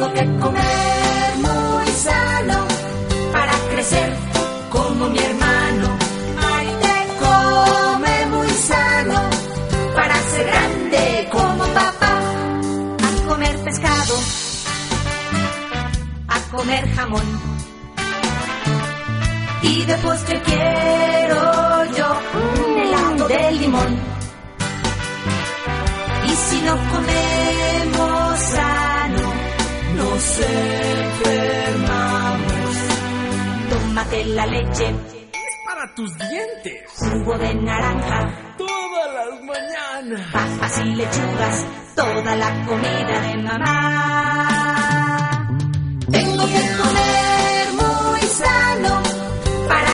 Tengo que comer muy sano para crecer como mi hermano. Maite come muy sano para ser grande como papá. A comer pescado, a comer jamón, y de postre quiero yo un helado de limón. Y si no comemos sano, nos enfermamos. Tómate la leche, Es para tus dientes. jugo de naranja, Todas las mañanas. papas y lechugas, toda la comida de mamá. Tengo que comer muy sano para